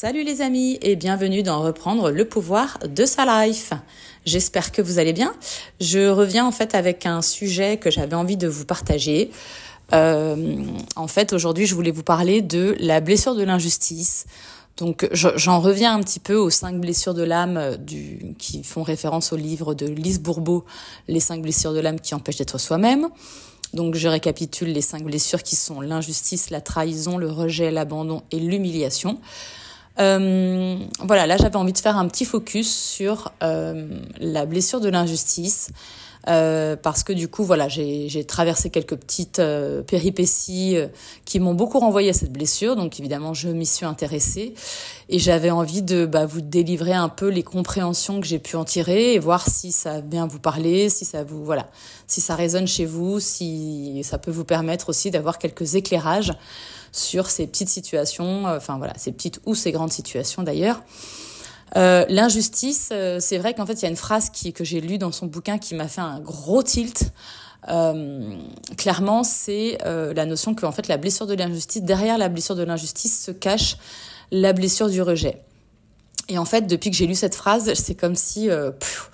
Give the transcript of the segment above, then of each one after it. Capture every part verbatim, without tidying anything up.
Salut les amis et bienvenue dans Reprendre le pouvoir de sa life. J'espère que vous allez bien. Je reviens en fait avec un sujet que j'avais envie de vous partager. Euh, en fait, aujourd'hui, je voulais vous parler de la blessure de l'injustice. Donc, j'en reviens un petit peu aux cinq blessures de l'âme du, qui font référence au livre de Lise Bourbeau, Les cinq blessures de l'âme qui empêchent d'être soi-même. Donc, je récapitule les cinq blessures qui sont l'injustice, la trahison, le rejet, l'abandon et l'humiliation. Euh, voilà, là j'avais envie de faire un petit focus sur euh, la blessure de l'injustice euh, parce que du coup voilà j'ai, j'ai traversé quelques petites euh, péripéties euh, qui m'ont beaucoup renvoyé à cette blessure, donc évidemment je m'y suis intéressée et j'avais envie de bah, vous délivrer un peu les compréhensions que j'ai pu en tirer et voir si ça vient vous parler, si ça vous voilà, si ça résonne chez vous, si ça peut vous permettre aussi d'avoir quelques éclairages sur ces petites situations, euh, enfin voilà, ces petites ou ces grandes situations d'ailleurs. Euh, l'injustice, euh, c'est vrai qu'en fait, il y a une phrase qui, que j'ai lue dans son bouquin qui m'a fait un gros tilt. Euh, clairement, c'est euh, la notion que en fait, la blessure de l'injustice, derrière la blessure de l'injustice se cache la blessure du rejet. Et en fait, depuis que j'ai lu cette phrase, c'est comme si... Euh, pff,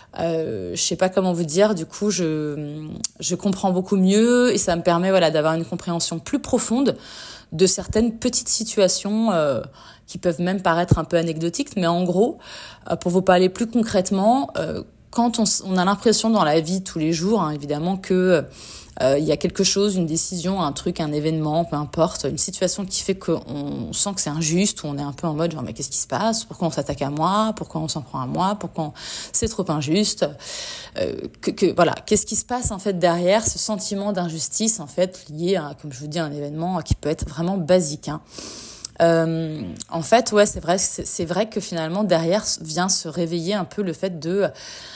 Euh, je sais pas comment vous dire, du coup je je comprends beaucoup mieux et ça me permet voilà d'avoir une compréhension plus profonde de certaines petites situations euh, qui peuvent même paraître un peu anecdotiques, mais en gros euh, pour vous parler plus concrètement, euh, quand on, on a l'impression dans la vie tous les jours hein, évidemment que euh, il y a quelque chose, une décision, un truc, un événement, peu importe, une situation qui fait qu'on sent que c'est injuste, ou on est un peu en mode genre mais qu'est-ce qui se passe, pourquoi on s'attaque à moi, pourquoi on s'en prend à moi, pourquoi on... c'est trop injuste, euh, que, que voilà, qu'est-ce qui se passe en fait derrière ce sentiment d'injustice en fait lié à, comme je vous dis, un événement qui peut être vraiment basique. Hein. Euh, en fait, ouais, c'est vrai, c'est, c'est vrai que finalement derrière vient se réveiller un peu le fait de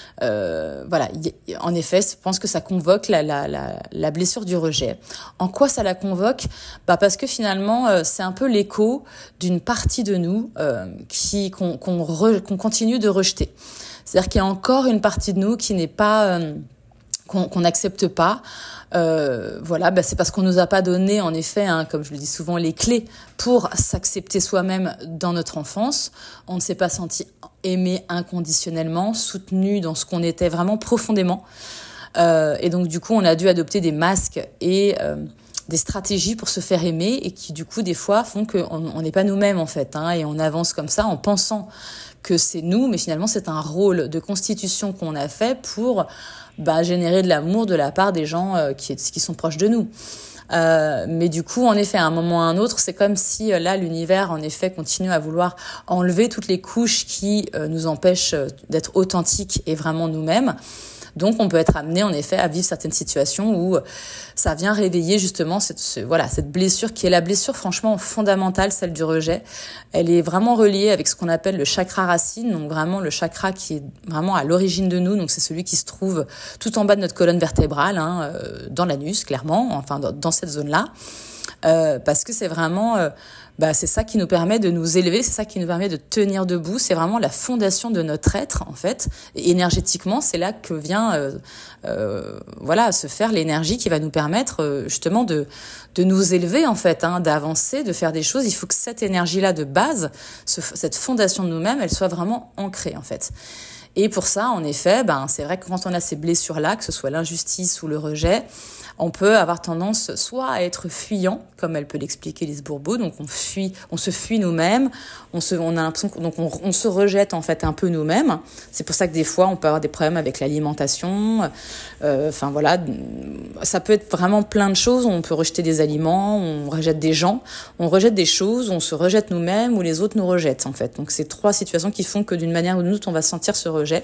Euh, voilà, y, en effet, je pense que ça convoque la, la, la, la blessure du rejet. En quoi ça la convoque ? Bah parce que finalement, euh, c'est un peu l'écho d'une partie de nous euh, qui qu'on, qu'on, re, qu'on continue de rejeter. C'est-à-dire qu'il y a encore une partie de nous qui n'est pas euh, qu'on qu'on n'accepte pas. Euh, voilà, bah c'est parce qu'on nous a pas donné, en effet, hein, comme je le dis souvent, les clés pour s'accepter soi-même dans notre enfance. On ne s'est pas senti aimé inconditionnellement, soutenu dans ce qu'on était vraiment profondément. Euh, et donc, du coup, on a dû adopter des masques et euh, des stratégies pour se faire aimer et qui, du coup, des fois, font qu'on n'est pas nous-mêmes, en fait. Hein, et on avance comme ça en pensant que c'est nous, mais finalement, c'est un rôle de constitution qu'on a fait pour bah, générer de l'amour de la part des gens euh, qui, qui sont proches de nous. Euh, mais du coup, en effet, à un moment ou à un autre, c'est comme si euh, là, l'univers, en effet, continue à vouloir enlever toutes les couches qui euh, nous empêchent euh, d'être authentiques et vraiment nous-mêmes. Donc, on peut être amené, en effet, à vivre certaines situations où ça vient réveiller justement cette, ce, voilà, cette blessure qui est la blessure franchement fondamentale, celle du rejet. Elle est vraiment reliée avec ce qu'on appelle le chakra racine, donc vraiment le chakra qui est vraiment à l'origine de nous. Donc, c'est celui qui se trouve tout en bas de notre colonne vertébrale, hein, euh, dans l'anus, clairement, enfin dans, dans cette zone-là. Euh, parce que c'est vraiment, euh, bah, c'est ça qui nous permet de nous élever, c'est ça qui nous permet de tenir debout, c'est vraiment la fondation de notre être en fait. Et énergétiquement, c'est là que vient, euh, euh, voilà, se faire l'énergie qui va nous permettre euh, justement de de nous élever en fait, hein, d'avancer, de faire des choses. Il faut que cette énergie-là de base, ce, cette fondation de nous-mêmes, elle soit vraiment ancrée en fait. Et pour ça, en effet, ben c'est vrai que quand on a ces blessures-là, que ce soit l'injustice ou le rejet, on peut avoir tendance soit à être fuyant, comme elle peut l'expliquer Lise Bourbeau, donc on fuit, on se fuit nous-mêmes, on se, on a l'impression que, donc on, on se rejette en fait un peu nous-mêmes. C'est pour ça que des fois on peut avoir des problèmes avec l'alimentation. Euh, enfin voilà, ça peut être vraiment plein de choses. On peut rejeter des aliments, on rejette des gens, on rejette des choses, on se rejette nous-mêmes ou les autres nous rejettent en fait. Donc c'est trois situations qui font que d'une manière ou d'une autre on va sentir ce rejet.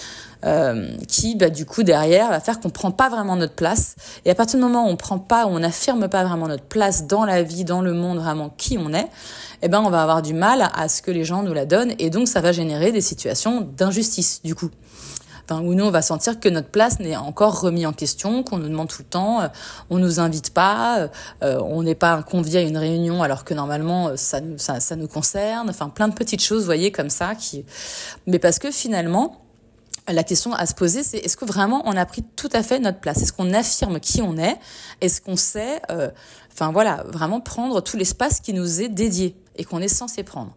Euh, qui, bah, du coup, derrière, va faire qu'on prend pas vraiment notre place. Et à partir du moment où on prend pas, où on n'affirme pas vraiment notre place dans la vie, dans le monde, vraiment qui on est, eh ben, on va avoir du mal à ce que les gens nous la donnent. Et donc, ça va générer des situations d'injustice, du coup. Enfin, où nous, on va sentir que notre place n'est encore remise en question, qu'on nous demande tout le temps, euh, on nous invite pas, euh, on n'est pas convié à une réunion alors que normalement, ça, ça, ça nous concerne. Enfin, plein de petites choses, vous voyez, comme ça, qui, mais parce que finalement, la question à se poser, c'est est-ce que vraiment on a pris tout à fait notre place ? Est-ce qu'on affirme qui on est ? Est-ce qu'on sait, euh, enfin voilà, vraiment prendre tout l'espace qui nous est dédié ? et qu'on est censé prendre.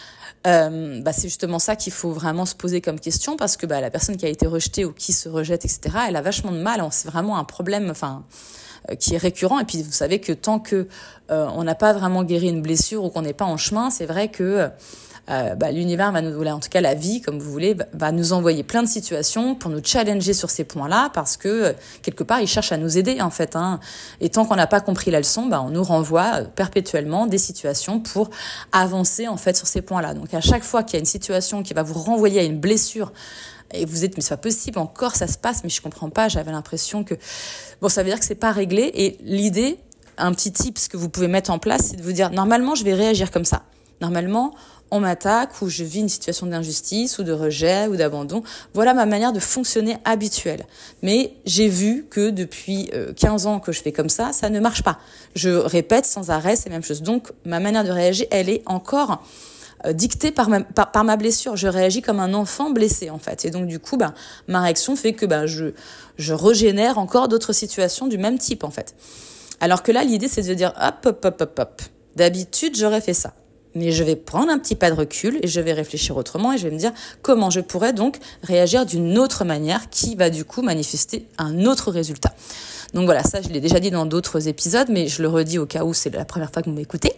Euh, bah c'est justement ça qu'il faut vraiment se poser comme question, parce que bah la personne qui a été rejetée ou qui se rejette, et cetera, elle a vachement de mal. C'est vraiment un problème, enfin, euh, qui est récurrent. Et puis vous savez que tant que euh, on n'a pas vraiment guéri une blessure ou qu'on n'est pas en chemin, c'est vrai que euh, bah, l'univers va nous, en tout cas la vie, comme vous voulez, va nous envoyer plein de situations pour nous challenger sur ces points-là, parce que quelque part, il cherche à nous aider en fait. Hein. Et tant qu'on n'a pas compris la leçon, bah, on nous renvoie perpétuellement des situations pour avancer en fait sur ces points-là. Donc à chaque fois qu'il y a une situation qui va vous renvoyer à une blessure, et vous êtes, mais c'est pas possible, encore ça se passe, mais je comprends pas, j'avais l'impression que... Bon, ça veut dire que c'est pas réglé, et l'idée, un petit tip, ce que vous pouvez mettre en place, c'est de vous dire, normalement, je vais réagir comme ça. Normalement, on m'attaque ou je vis une situation d'injustice ou de rejet ou d'abandon. Voilà ma manière de fonctionner habituelle. Mais j'ai vu que depuis quinze ans que je fais comme ça, ça ne marche pas. Je répète sans arrêt ces mêmes choses. Donc, ma manière de réagir, elle est encore dictée par ma, par, par ma blessure. Je réagis comme un enfant blessé, en fait. Et donc, du coup, bah, ma réaction fait que bah, je, je régénère encore d'autres situations du même type, en fait. Alors que là, l'idée, c'est de dire, hop, hop, hop, hop, hop. D'habitude, j'aurais fait ça. Mais je vais prendre un petit pas de recul et je vais réfléchir autrement et je vais me dire comment je pourrais donc réagir d'une autre manière qui va du coup manifester un autre résultat. Donc voilà, ça je l'ai déjà dit dans d'autres épisodes, mais je le redis au cas où c'est la première fois que vous m'écoutez.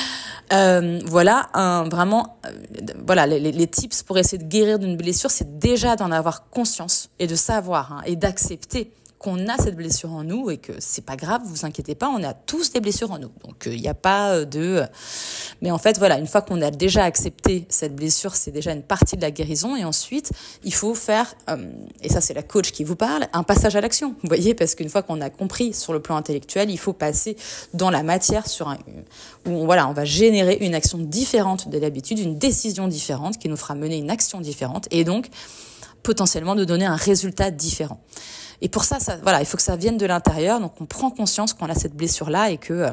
Euh, voilà, un, vraiment, euh, voilà, les, les tips pour essayer de guérir d'une blessure, c'est déjà d'en avoir conscience et de savoir hein, et d'accepter qu'on a cette blessure en nous et que c'est pas grave, vous inquiétez pas, on a tous des blessures en nous. Donc il euh, n'y a pas de... Mais en fait, voilà, une fois qu'on a déjà accepté cette blessure, c'est déjà une partie de la guérison. Et ensuite, il faut faire, euh, et ça c'est la coach qui vous parle, un passage à l'action. Vous voyez, parce qu'une fois qu'on a compris sur le plan intellectuel, il faut passer dans la matière sur un, où on, voilà, on va générer une action différente de l'habitude, une décision différente qui nous fera mener une action différente et donc potentiellement de donner un résultat différent. Et pour ça, ça, voilà, il faut que ça vienne de l'intérieur. Donc, on prend conscience qu'on a cette blessure-là et que, euh,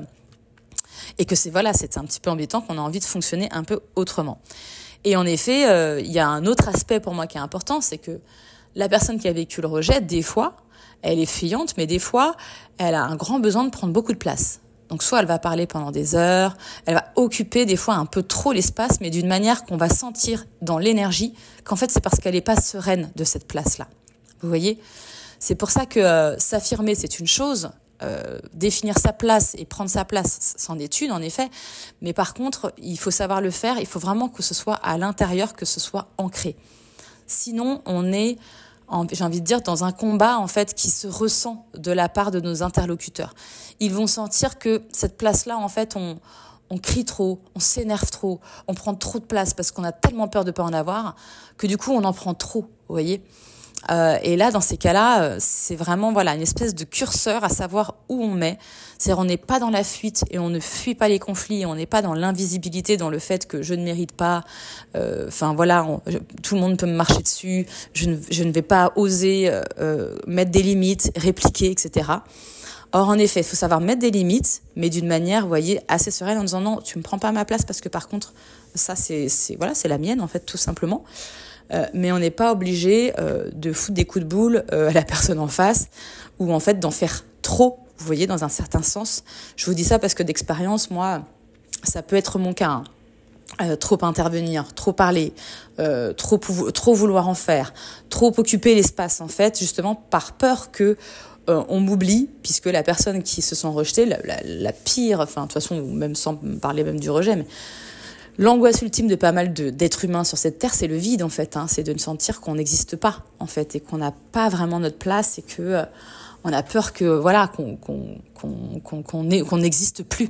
et que c'est, voilà, c'est un petit peu embêtant qu'on a envie de fonctionner un peu autrement. Et en effet, euh, il y a un autre aspect pour moi qui est important, c'est que la personne qui a vécu le rejet, des fois, elle est fuyante, mais des fois, elle a un grand besoin de prendre beaucoup de place. Donc, soit elle va parler pendant des heures, elle va occuper des fois un peu trop l'espace, mais d'une manière qu'on va sentir dans l'énergie qu'en fait, c'est parce qu'elle n'est pas sereine de cette place-là. Vous voyez ? C'est pour ça que euh, s'affirmer, c'est une chose, euh, définir sa place et prendre sa place, c'en est une en effet, mais par contre, il faut savoir le faire, il faut vraiment que ce soit à l'intérieur, que ce soit ancré. Sinon, on est, en, j'ai envie de dire, dans un combat en fait qui se ressent de la part de nos interlocuteurs. Ils vont sentir que cette place-là, en fait, on, on crie trop, on s'énerve trop, on prend trop de place parce qu'on a tellement peur de pas en avoir que du coup, on en prend trop, vous voyez. Euh, et là, dans ces cas-là, c'est vraiment voilà une espèce de curseur à savoir où on met. C'est-à-dire, on n'est pas dans la fuite et on ne fuit pas les conflits. On n'est pas dans l'invisibilité, dans le fait que je ne mérite pas. Enfin euh, voilà, on, je, tout le monde peut me marcher dessus. Je ne, je ne vais pas oser euh, mettre des limites, répliquer, et cetera. Or, en effet, il faut savoir mettre des limites, mais d'une manière, vous voyez, assez sereine, en disant non, tu me prends pas ma place parce que par contre, ça c'est, c'est voilà, c'est la mienne en fait, tout simplement. Euh, mais on n'est pas obligé euh, de foutre des coups de boule euh, à la personne en face ou en fait d'en faire trop, vous voyez, dans un certain sens. Je vous dis ça parce que d'expérience, moi, ça peut être mon cas. Hein. Euh, trop intervenir, trop parler, euh, trop, pou- trop vouloir en faire, trop occuper l'espace en fait, justement par peur que euh, on m'oublie, puisque la personne qui se sent rejetée, la, la, la pire, enfin de toute façon, même sans parler même du rejet, mais l'angoisse ultime de pas mal de, d'êtres humains sur cette terre, c'est le vide en fait. Hein. C'est de ne sentir qu'on n'existe pas en fait et qu'on n'a pas vraiment notre place et que euh, on a peur que voilà qu'on qu'on qu'on qu'on qu'on, est, qu'on n'existe plus.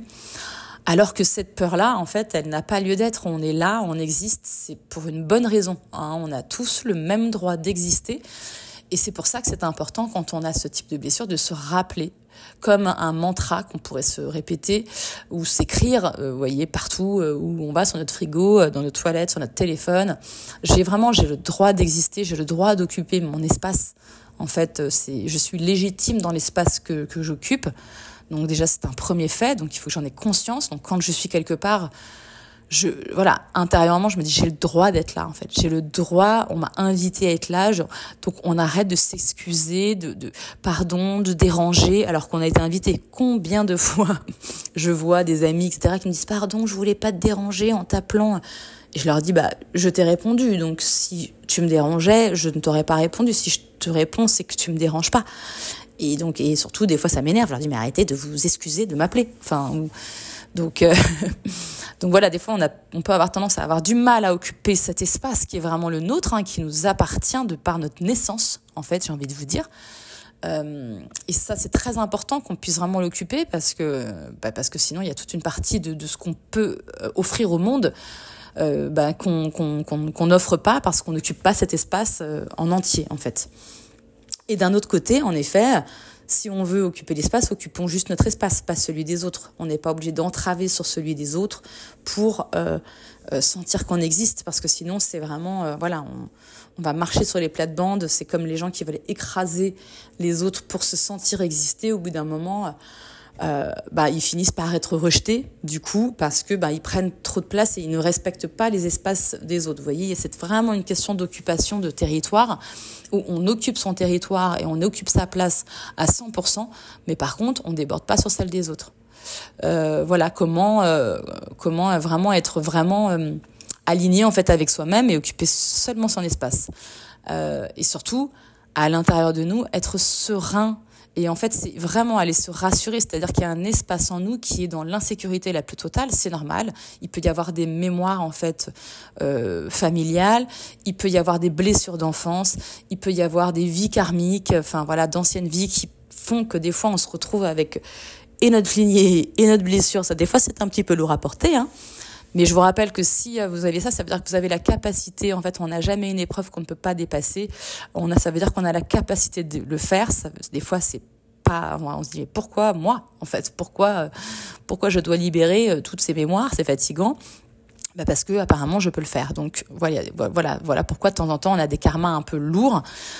Alors que cette peur-là, en fait, elle n'a pas lieu d'être. On est là, on existe, c'est pour une bonne raison. Hein. On a tous le même droit d'exister et c'est pour ça que c'est important quand on a ce type de blessure de se rappeler. Comme un mantra qu'on pourrait se répéter ou s'écrire, euh, vous voyez, partout euh, où on va, sur notre frigo, euh, dans nos toilettes, sur notre téléphone. J'ai vraiment, j'ai le droit d'exister, j'ai le droit d'occuper mon espace. En fait, euh, c'est, je suis légitime dans l'espace que, que j'occupe. Donc déjà, c'est un premier fait, donc il faut que j'en ai conscience. Donc quand je suis quelque part, je voilà, intérieurement, je me dis j'ai le droit d'être là en fait. J'ai le droit, on m'a invité à être là, je, donc on arrête de s'excuser, de, de pardon, de déranger alors qu'on a été invité. Combien de fois je vois des amis et cetera qui me disent pardon, je voulais pas te déranger en t'appelant. Et je leur dis bah je t'ai répondu, donc si tu me dérangeais, je ne t'aurais pas répondu. Si je te réponds, c'est que tu me déranges pas. Et donc et surtout des fois ça m'énerve. Je leur dis mais arrêtez de vous excuser de m'appeler. Enfin ou, donc euh, donc voilà, des fois on a on peut avoir tendance à avoir du mal à occuper cet espace qui est vraiment le nôtre, hein, qui nous appartient de par notre naissance. En fait, j'ai envie de vous dire. Euh, et ça, c'est très important qu'on puisse vraiment l'occuper parce que bah, parce que sinon il y a toute une partie de de ce qu'on peut offrir au monde. Euh, bah, qu'on qu'on qu'on qu'on n'offre pas parce qu'on n'occupe pas cet espace euh, en entier en fait. Et d'un autre côté, en effet, si on veut occuper l'espace, occupons juste notre espace, pas celui des autres. On n'est pas obligé d'entraver sur celui des autres pour euh, euh, sentir qu'on existe, parce que sinon c'est vraiment euh, voilà, on, on va marcher sur les plates-bandes. C'est comme les gens qui veulent écraser les autres pour se sentir exister. Au bout d'un moment, Euh, bah ils finissent par être rejetés du coup parce que bah ils prennent trop de place et ils ne respectent pas les espaces des autres. Vous voyez, c'est vraiment une question d'occupation de territoire où on occupe son territoire et on occupe sa place à cent pour cent, mais par contre on déborde pas sur celle des autres. Euh, voilà comment euh, comment vraiment être vraiment euh, aligné en fait avec soi-même et occuper seulement son espace. Euh, et surtout à l'intérieur de nous être serein. Et en fait, c'est vraiment aller se rassurer, c'est-à-dire qu'il y a un espace en nous qui est dans l'insécurité la plus totale, c'est normal. Il peut y avoir des mémoires en fait euh, familiales, il peut y avoir des blessures d'enfance, il peut y avoir des vies karmiques, enfin voilà, d'anciennes vies qui font que des fois on se retrouve avec et notre lignée et notre blessure. Ça, des fois, c'est un petit peu lourd à porter, hein. Mais je vous rappelle que si vous avez ça, ça veut dire que vous avez la capacité, en fait, on n'a jamais une épreuve qu'on ne peut pas dépasser. On a, ça veut dire qu'on a la capacité de le faire. Ça, des fois, c'est pas, on se dit, mais pourquoi moi, en fait? Pourquoi, pourquoi je dois libérer toutes ces mémoires? C'est fatigant. Bah parce que apparemment je peux le faire. Donc voilà, voilà, voilà pourquoi de temps en temps on a des karmas un peu lourds.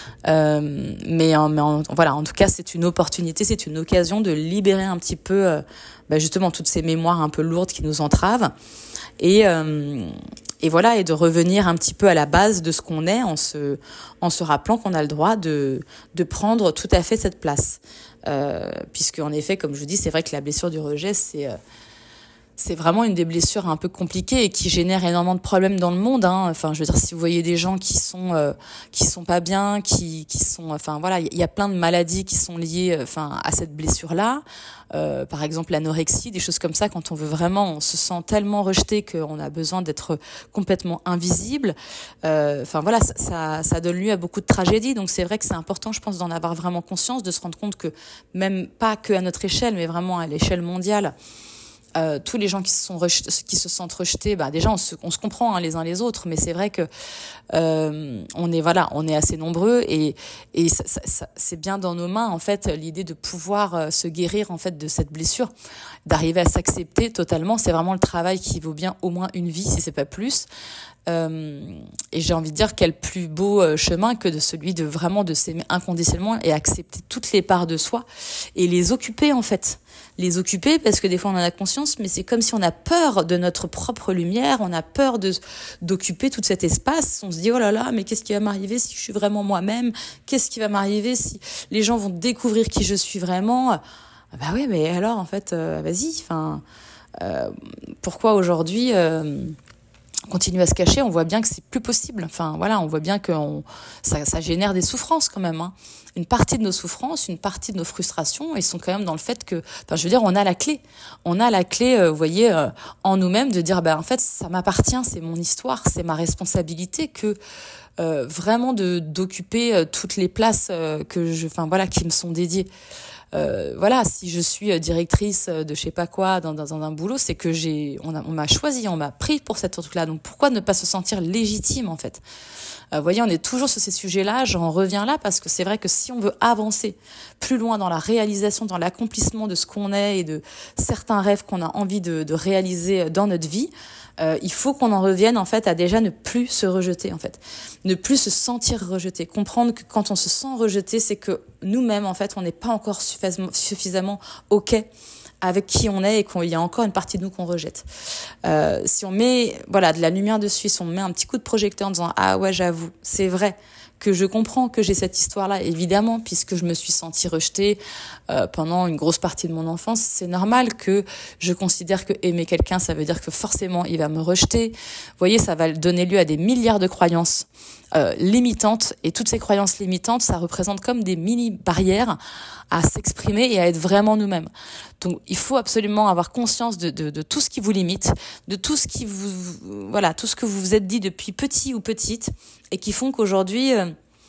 Euh, mais, en, mais en, voilà, en tout cas c'est une opportunité, c'est une occasion de libérer un petit peu, euh, bah justement toutes ces mémoires un peu lourdes qui nous entravent et euh, et voilà et de revenir un petit peu à la base de ce qu'on est en se en se rappelant qu'on a le droit de de prendre tout à fait cette place. Euh, puisque en effet, comme je vous dis, c'est vrai que la blessure du rejet c'est euh, c'est vraiment une des blessures un peu compliquées et qui génère énormément de problèmes dans le monde, hein. Enfin, je veux dire, si vous voyez des gens qui sont euh, qui sont pas bien, qui qui sont, enfin voilà, il y a plein de maladies qui sont liées, enfin, à cette blessure-là. Euh, par exemple, l'anorexie, des choses comme ça. Quand on veut vraiment, on se sent tellement rejeté qu'on a besoin d'être complètement invisible. Euh, enfin voilà, ça, ça ça donne lieu à beaucoup de tragédies. Donc c'est vrai que c'est important, je pense, d'en avoir vraiment conscience, de se rendre compte que même pas que à notre échelle, mais vraiment à l'échelle mondiale. Euh, tous les gens qui se sont rejetés, qui se sentent rejetés, bah déjà on se, on se comprend hein, les uns les autres, mais c'est vrai que euh, on est voilà, on est assez nombreux et et ça, ça, ça, c'est bien dans nos mains en fait l'idée de pouvoir euh, se guérir en fait de cette blessure, d'arriver à s'accepter totalement. C'est vraiment le travail qui vaut bien au moins une vie si c'est pas plus. Euh, et j'ai envie de dire quel plus beau euh, chemin que de celui de vraiment de s'aimer inconditionnellement et accepter toutes les parts de soi et les occuper en fait. Les occuper parce que des fois on en a conscience, mais c'est comme si on a peur de notre propre lumière, on a peur de d'occuper tout cet espace. On se dit oh là là, mais qu'est-ce qui va m'arriver si je suis vraiment moi-même? Qu'est-ce qui va m'arriver si les gens vont découvrir qui je suis vraiment? Ah bah oui, mais alors en fait, euh, vas-y. Enfin, euh, pourquoi aujourd'hui euh, continuer à se cacher? On voit bien que c'est plus possible. Enfin voilà, on voit bien que on, ça, ça génère des souffrances quand même, hein. Une partie de nos souffrances, une partie de nos frustrations, ils sont quand même dans le fait que, enfin, je veux dire, on a la clé, on a la clé, euh, vous voyez, euh, en nous-mêmes, de dire, ben en fait, ça m'appartient, c'est mon histoire, c'est ma responsabilité, que euh, vraiment de d'occuper euh, toutes les places euh, que je, enfin voilà, qui me sont dédiées. Euh, voilà, si je suis directrice de je sais pas quoi dans, dans, dans un boulot, c'est que j'ai, on, a, on m'a choisi, on m'a pris pour cette truc-là. Donc pourquoi ne pas se sentir légitime en fait? Euh, vous voyez, on est toujours sur ces sujets-là. J'en reviens là parce que c'est vrai que si on veut avancer plus loin dans la réalisation, dans l'accomplissement de ce qu'on est et de certains rêves qu'on a envie de, de réaliser dans notre vie, euh, il faut qu'on en revienne en fait à déjà ne plus se rejeter en fait, ne plus se sentir rejeté, comprendre que quand on se sent rejeté, c'est que nous-mêmes en fait on n'est pas encore suffisamment, suffisamment ok avec qui on est et qu'il y a encore une partie de nous qu'on rejette. Euh, si on met voilà de la lumière dessus, si on met un petit coup de projecteur en disant ah ouais j'avoue, c'est vrai que je comprends que j'ai cette histoire-là, évidemment, puisque je me suis sentie rejetée euh, pendant une grosse partie de mon enfance. C'est normal que je considère que aimer quelqu'un, ça veut dire que forcément il va me rejeter. Vous voyez, ça va donner lieu à des milliards de croyances euh, limitantes, et toutes ces croyances limitantes, ça représente comme des mini-barrières à s'exprimer et à être vraiment nous-mêmes. Donc, il faut absolument avoir conscience de, de, de tout ce qui vous limite, de tout ce qui vous, voilà, tout ce que vous vous êtes dit depuis petit ou petite, et qui font qu'aujourd'hui, euh,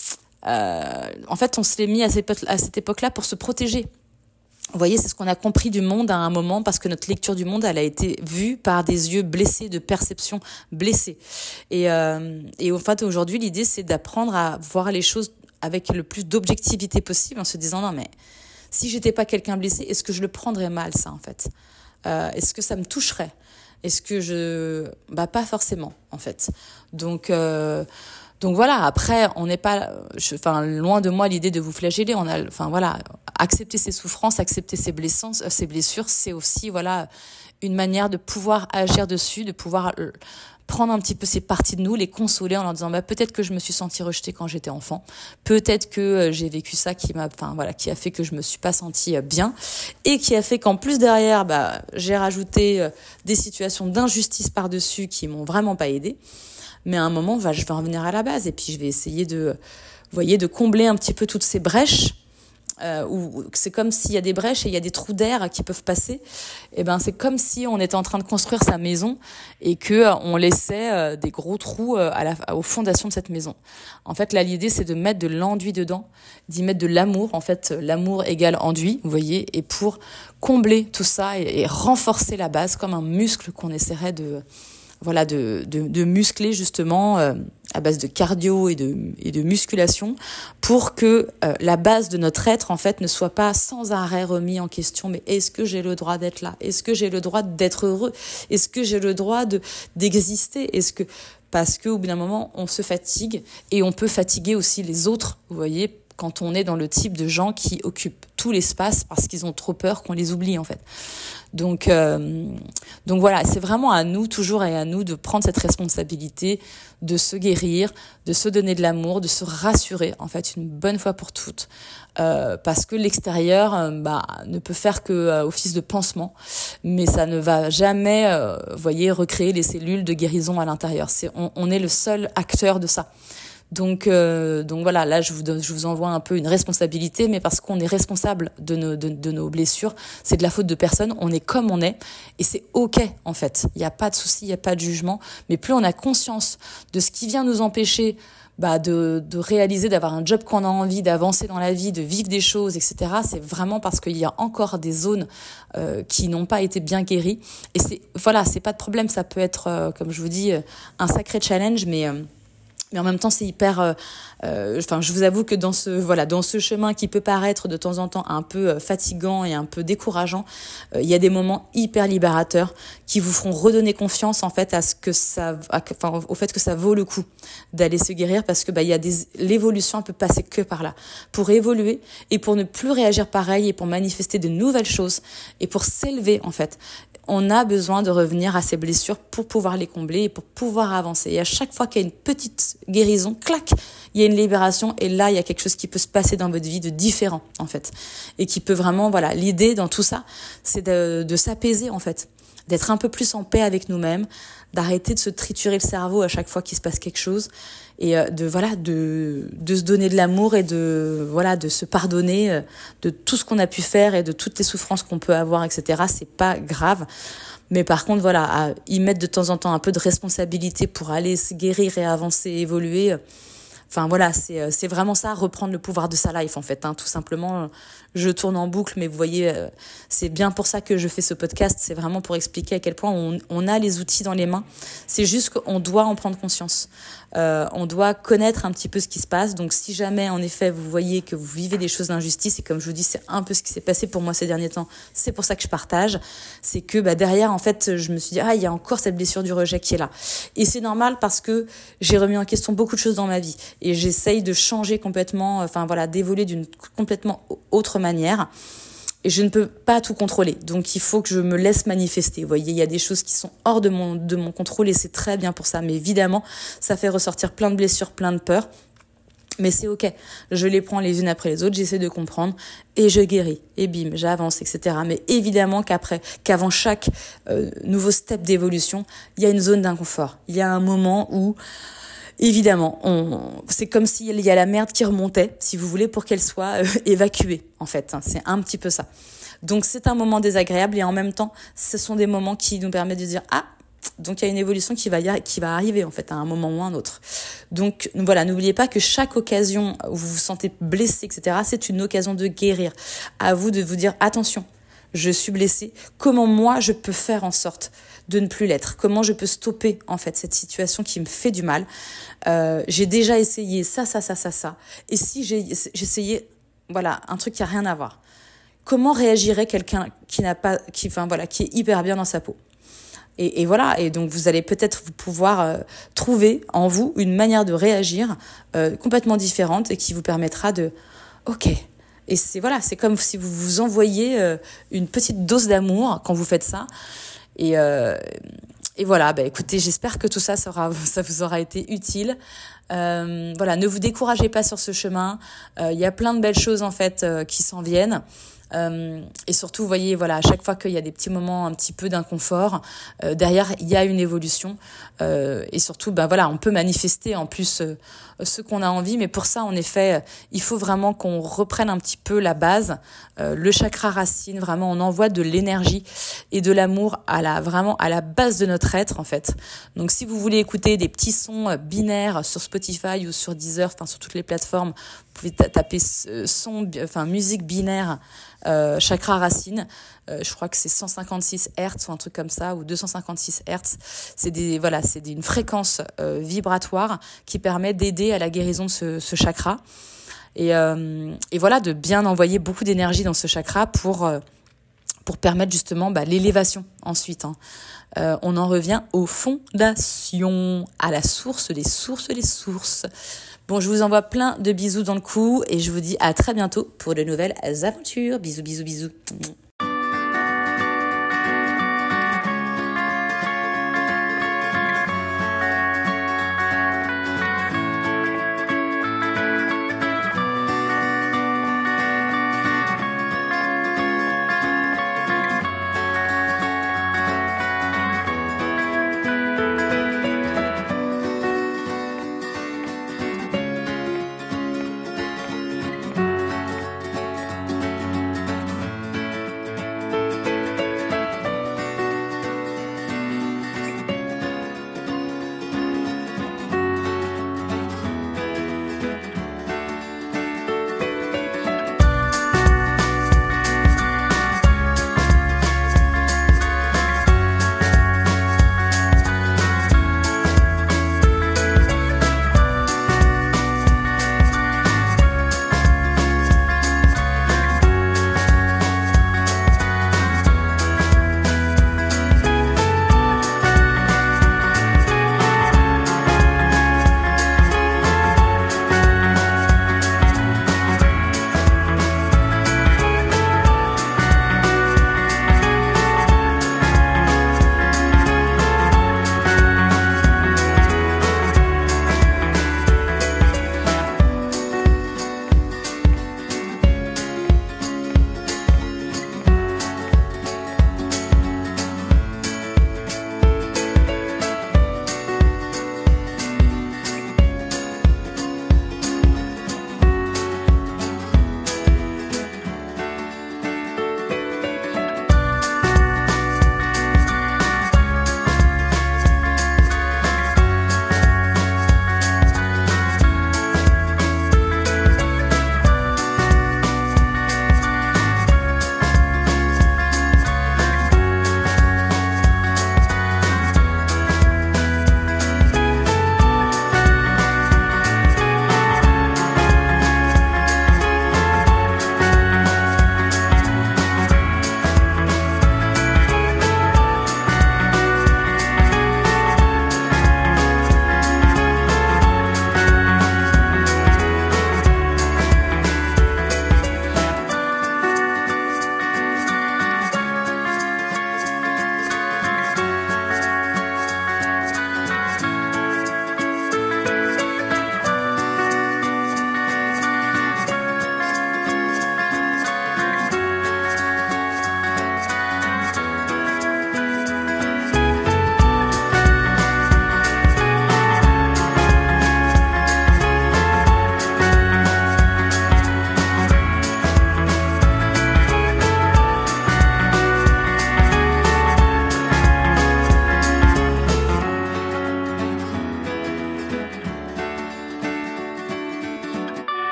euh, en fait, on se l'est mis à cette, à cette époque-là pour se protéger. Vous voyez, c'est ce qu'on a compris du monde à un moment, parce que notre lecture du monde, elle a été vue par des yeux blessés, de perception blessée. Et, euh, et en fait, aujourd'hui, l'idée, c'est d'apprendre à voir les choses avec le plus d'objectivité possible, en se disant non, mais si j'étais pas quelqu'un blessé, est-ce que je le prendrais mal, ça, en fait? Euh, est-ce que ça me toucherait? Est-ce que je... Bah, pas forcément, en fait. Donc... Euh... Donc voilà, après, on n'est pas, je, enfin, loin de moi l'idée de vous flageller. On a, enfin voilà, accepter ses souffrances, accepter ses blessures, ses blessures, c'est aussi voilà une manière de pouvoir agir dessus, de pouvoir euh, prendre un petit peu ces parties de nous, les consoler en leur disant bah peut-être que je me suis sentie rejetée quand j'étais enfant, peut-être que euh, j'ai vécu ça qui m'a, enfin voilà, qui a fait que je me suis pas sentie euh, bien, et qui a fait qu'en plus derrière, bah j'ai rajouté euh, des situations d'injustice par-dessus qui m'ont vraiment pas aidée. Mais à un moment, va, je vais revenir à la base et puis je vais essayer de, vous voyez, de combler un petit peu toutes ces brèches. Euh, où c'est comme s'il y a des brèches et il y a des trous d'air qui peuvent passer. Et ben c'est comme si on était en train de construire sa maison et que euh, on laissait euh, des gros trous euh, à la, aux fondations de cette maison. En fait, là l'idée c'est de mettre de l'enduit dedans, d'y mettre de l'amour. En fait, l'amour égale enduit, vous voyez. Et pour combler tout ça et, et renforcer la base comme un muscle qu'on essaierait de voilà de, de, de muscler justement euh, à base de cardio et de, et de musculation pour que euh, la base de notre être en fait ne soit pas sans arrêt remis en question. Mais est-ce que j'ai le droit d'être là? Est-ce que j'ai le droit d'être heureux? Est-ce que j'ai le droit de d'exister? Est-ce que parce qu'au bout d'un moment on se fatigue et on peut fatiguer aussi les autres, vous voyez, quand on est dans le type de gens qui occupent tout l'espace parce qu'ils ont trop peur qu'on les oublie en fait. Donc, euh, donc voilà, c'est vraiment à nous, toujours et à nous, de prendre cette responsabilité, de se guérir, de se donner de l'amour, de se rassurer, en fait, une bonne fois pour toutes. Euh, parce que l'extérieur euh, bah, ne peut faire que euh, office de pansement, mais ça ne va jamais, euh, voyez, recréer les cellules de guérison à l'intérieur. C'est, on, on est le seul acteur de ça. Donc, euh, donc voilà, là je vous, je vous envoie un peu une responsabilité, mais parce qu'on est responsable de nos, de, de nos blessures, c'est de la faute de personne, on est comme on est, et c'est ok en fait, il n'y a pas de souci, il n'y a pas de jugement, mais plus on a conscience de ce qui vient nous empêcher bah, de, de réaliser, d'avoir un job qu'on a envie, d'avancer dans la vie, de vivre des choses, et cetera, c'est vraiment parce qu'il y a encore des zones euh, qui n'ont pas été bien guéries, et c'est, voilà, c'est pas de problème, ça peut être, euh, comme je vous dis, un sacré challenge, mais... Euh, Mais en même temps, c'est hyper. Euh, euh, enfin, je vous avoue que dans ce voilà, dans ce chemin qui peut paraître de temps en temps un peu fatigant et un peu décourageant, euh, il y a des moments hyper libérateurs qui vous feront redonner confiance en fait à ce que ça, à, enfin, au fait que ça vaut le coup d'aller se guérir, parce que bah il y a des l'évolution, elle peut passer que par là pour évoluer et pour ne plus réagir pareil et pour manifester de nouvelles choses et pour s'élever en fait. On a besoin de revenir à ces blessures pour pouvoir les combler et pour pouvoir avancer. Et à chaque fois qu'il y a une petite guérison, clac, il y a une libération. Et là, il y a quelque chose qui peut se passer dans votre vie de différent, en fait. Et qui peut vraiment, voilà, l'idée dans tout ça, c'est de, de s'apaiser, en fait. D'être un peu plus en paix avec nous-mêmes, d'arrêter de se triturer le cerveau à chaque fois qu'il se passe quelque chose, et de voilà de de se donner de l'amour et de voilà de se pardonner de tout ce qu'on a pu faire et de toutes les souffrances qu'on peut avoir, et cetera. C'est pas grave, mais par contre voilà, à y mettre de temps en temps un peu de responsabilité pour aller se guérir et avancer, évoluer. Enfin voilà, c'est c'est vraiment ça, reprendre le pouvoir de sa life en fait, hein, tout simplement. Je tourne en boucle, mais vous voyez, euh, c'est bien pour ça que je fais ce podcast, c'est vraiment pour expliquer à quel point on, on a les outils dans les mains. C'est juste qu'on doit en prendre conscience. Euh, on doit connaître un petit peu ce qui se passe. Donc si jamais en effet vous voyez que vous vivez des choses d'injustice, et comme je vous dis, c'est un peu ce qui s'est passé pour moi ces derniers temps, c'est pour ça que je partage, c'est que bah, derrière en fait je me suis dit ah il y a encore cette blessure du rejet qui est là, et c'est normal parce que j'ai remis en question beaucoup de choses dans ma vie et j'essaye de changer complètement, enfin voilà, d'évoluer d'une complètement autre manière. et je ne peux pas tout contrôler. Donc il faut que je me laisse manifester. Vous voyez, il y a des choses qui sont hors de mon, de mon contrôle et c'est très bien pour ça. Mais évidemment, ça fait ressortir plein de blessures, plein de peurs. Mais c'est ok, je les prends les unes après les autres, j'essaie de comprendre et je guéris. Et bim, j'avance, et cetera. Mais évidemment qu'après, qu'avant chaque euh, nouveau step d'évolution, il y a une zone d'inconfort. Il y a un moment où, évidemment, on, c'est comme s'il y a la merde qui remontait, si vous voulez, pour qu'elle soit euh, évacuée, en fait. C'est un petit peu ça. Donc c'est un moment désagréable et en même temps, ce sont des moments qui nous permettent de dire « Ah !» Donc, il y a une évolution qui va, y, qui va arriver, en fait, à un moment ou à un autre. Donc, voilà, n'oubliez pas que chaque occasion où vous vous sentez blessé, et cetera, c'est une occasion de guérir. À vous de vous dire, attention, je suis blessé. Comment moi, je peux faire en sorte de ne plus l'être? Comment je peux stopper, en fait, cette situation qui me fait du mal? euh, J'ai déjà essayé ça, ça, ça, ça, ça. Et si j'ai essayé, voilà, un truc qui n'a rien à voir. Comment réagirait quelqu'un qui n'a pas, qui, enfin, voilà, qui est hyper bien dans sa peau? Et, et voilà, et donc vous allez peut-être pouvoir euh, trouver en vous une manière de réagir euh, complètement différente et qui vous permettra de, ok. Et c'est voilà, c'est comme si vous vous envoyiez euh, une petite dose d'amour quand vous faites ça. Et, euh, et voilà, bah écoutez, j'espère que tout ça sera, ça vous aura été utile. Euh, voilà, ne vous découragez pas sur ce chemin. Il y a plein de belles choses en fait euh, qui s'en viennent. Euh, et surtout, vous voyez, voilà, à chaque fois qu'il y a des petits moments un petit peu d'inconfort, euh, derrière, il y a une évolution. Euh, et surtout, ben voilà, on peut manifester en plus euh, ce qu'on a envie. Mais pour ça, en effet, il faut vraiment qu'on reprenne un petit peu la base, euh, le chakra racine. Vraiment, on envoie de l'énergie et de l'amour à la vraiment à la base de notre être, en fait. Donc, si vous voulez écouter des petits sons binaires sur Spotify ou sur Deezer, enfin sur toutes les plateformes, vous pouvez taper son, enfin musique binaire. Euh, chakra racine, euh, je crois que c'est cent cinquante-six hertz ou un truc comme ça, ou deux cent cinquante-six hertz. C'est des, voilà, c'est une fréquence euh, vibratoire qui permet d'aider à la guérison de ce, ce chakra. Et, euh, et voilà, de bien envoyer beaucoup d'énergie dans ce chakra pour, euh, pour permettre justement bah, l'élévation ensuite. Hein. Euh, on en revient aux fondations, à la source des sources des sources. Bon, je vous envoie plein de bisous dans le cou et je vous dis à très bientôt pour de nouvelles aventures. Bisous, bisous, bisous.